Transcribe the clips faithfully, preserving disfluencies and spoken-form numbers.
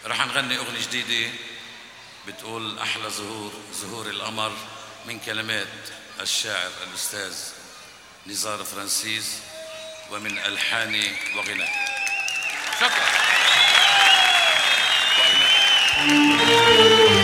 رح نغني أغنية جديدة بتقول أحلى زهور زهور القمر من كلمات الشاعر الأستاذ نزار فرانسيس ومن ألحان وغناء. شكرا. وغناء.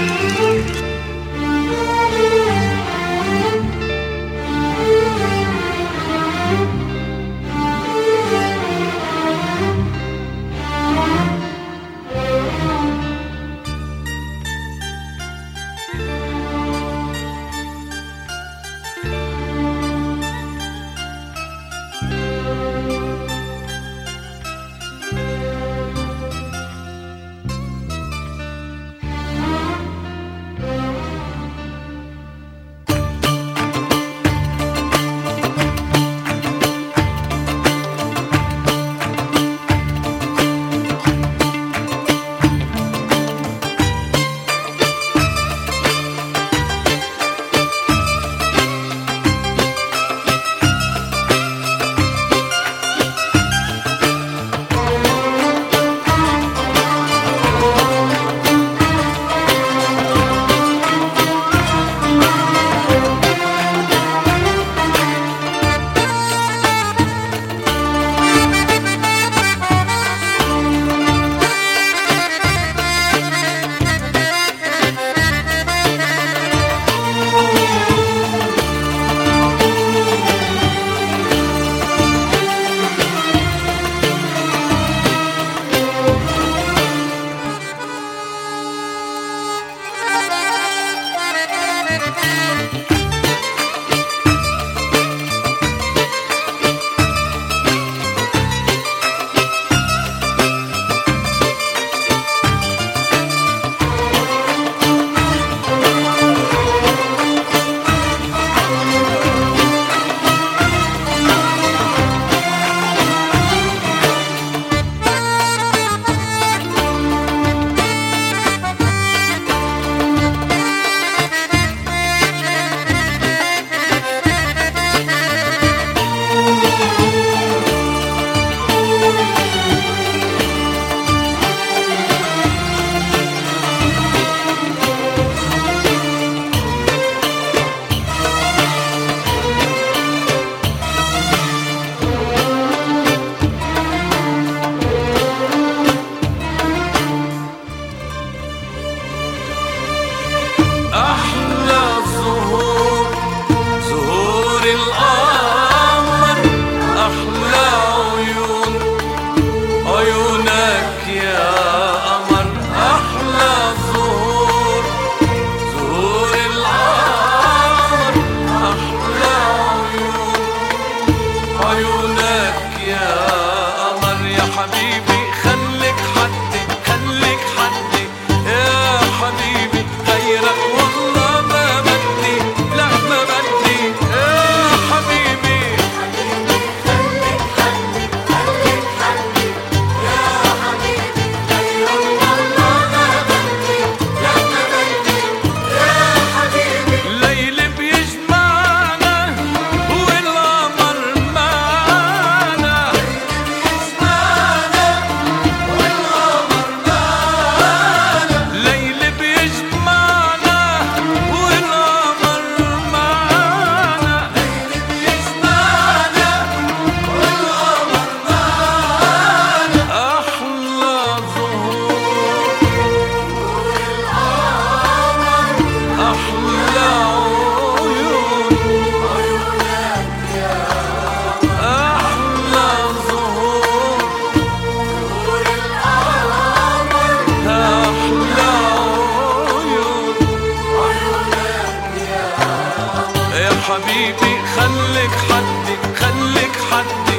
حبيبي خليك حدي خليك حدي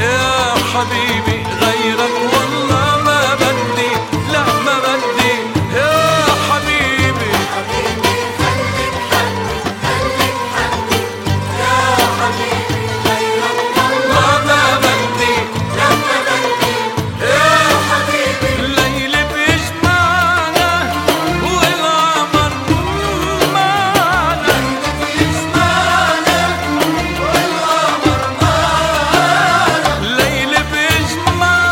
يا حبيبي غيرك والله ما بدي لا ما بدي يا حبيبي حبيبي خليك حدي خليك حدي يا حبيبي غيرك والله ما بدي لا ما بدي يا حبيبي الليل بيجمعنا والقمر معنا الليل بيجمعنا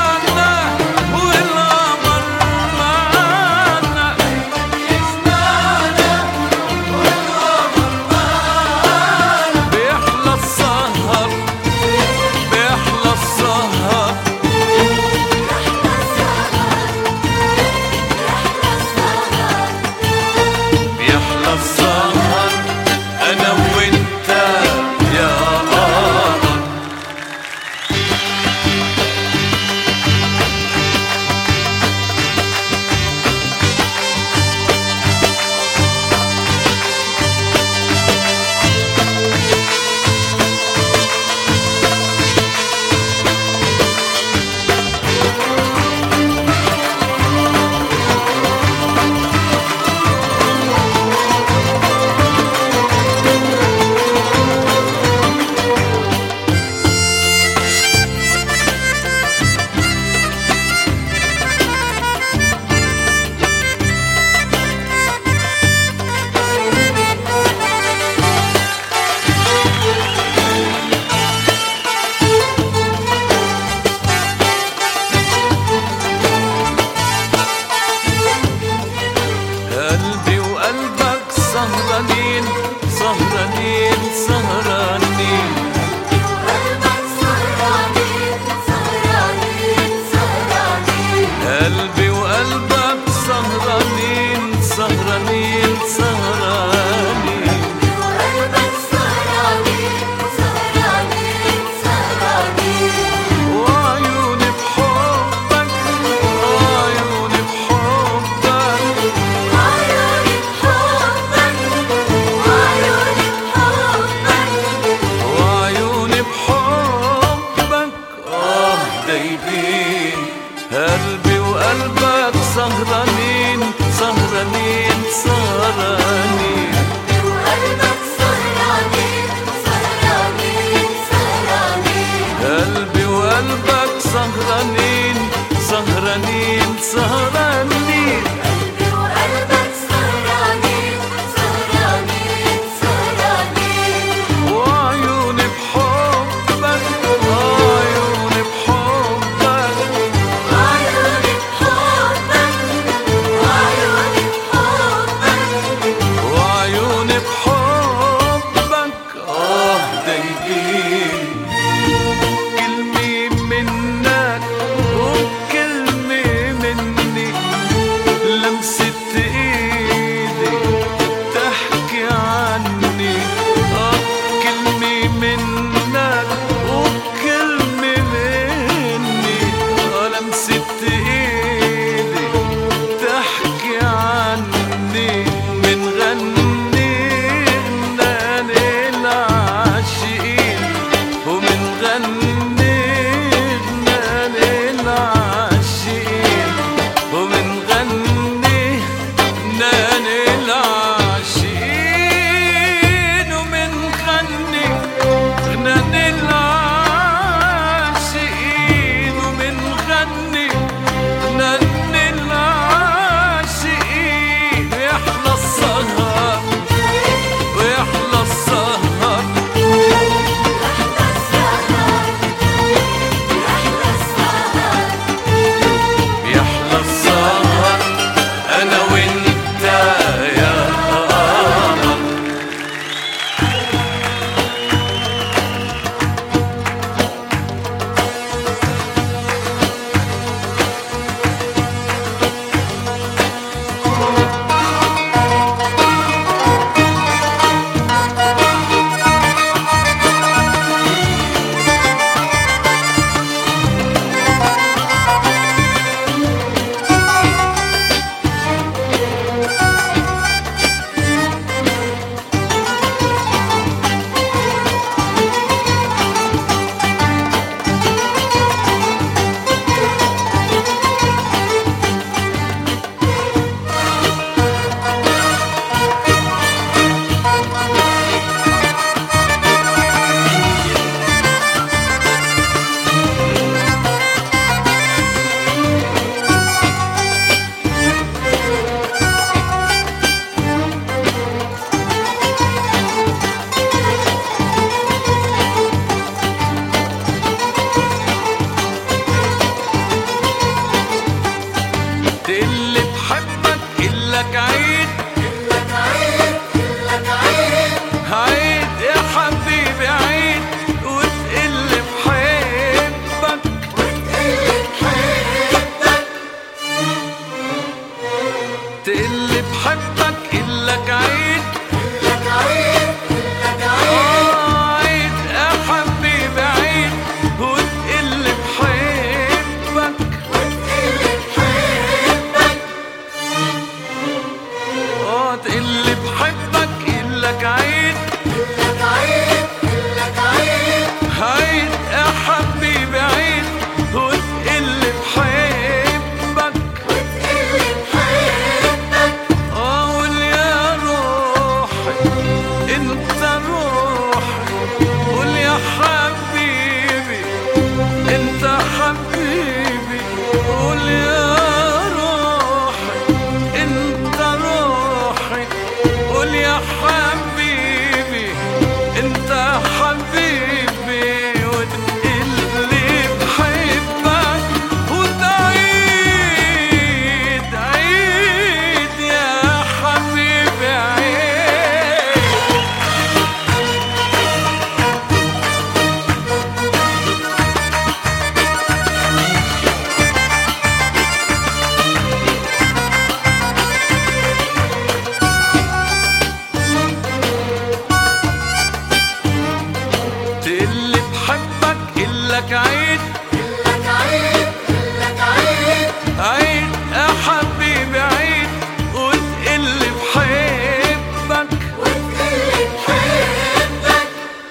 إلك عيد إلك عيد إلك عيد عيد يا حبيبي عيد وتقلي بحبك وتقلي بحبك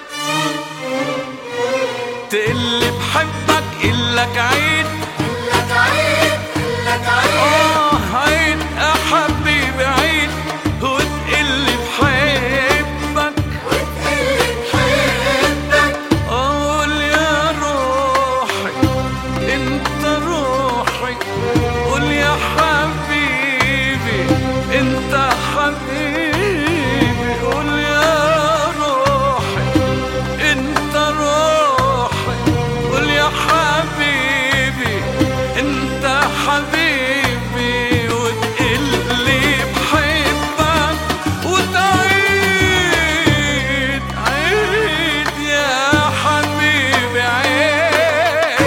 تقلي بحبك إلك عيد إلك عيد إلك عيد آه عيد يا حبيبي عيد وتقلي بحبك وتقلي بحبك قول يا روحي انت روحي قول يا حبيبي انت حبيبي قول يا روحي انت روحي قول يا حبيبي انت حبيبي وتقلي بحبك وتعيد عيد يا حبيبي عيد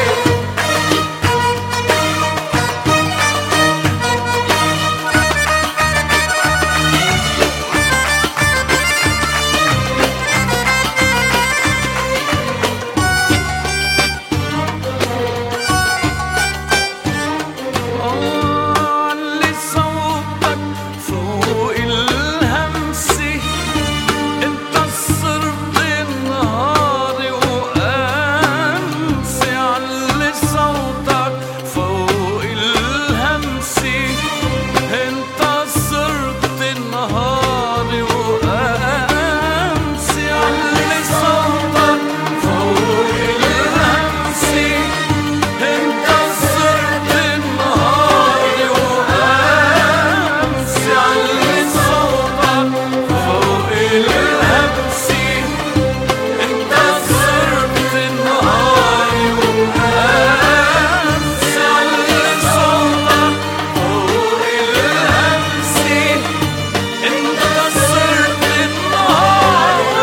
علي صوتك فوق الهمسة انت صرت نهاري وامسي علي صوتك فوق الهمسة انت صرت نهاري وامسي علي صوتك فوق الهمسة انت صرت نهاري وامسي علي صوتك فوق الهمسة انت صرت نهاري وامسي علي صوتك فوق الهمسة انت صرت نهاري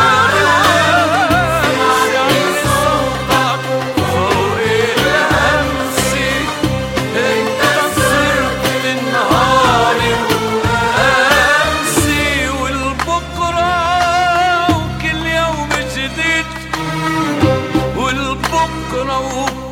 وامسي والبكرة وكل يوم جديد والبكرة